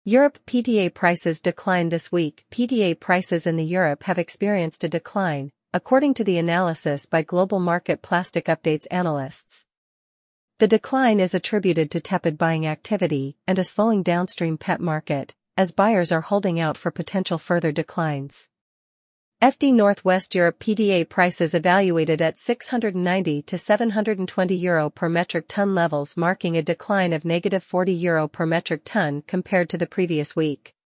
Europe PTA prices declined this week. PTA prices in Europe have experienced a decline, according to the analysis by Global Market Plastic Updates analysts. The decline is attributed to tepid buying activity and a slowing downstream PET market, as buyers are holding out for potential further declines. FD Northwest Europe PTA prices evaluated at €690 to €720 per metric ton levels, marking a decline of -€40 per metric ton compared to the previous week.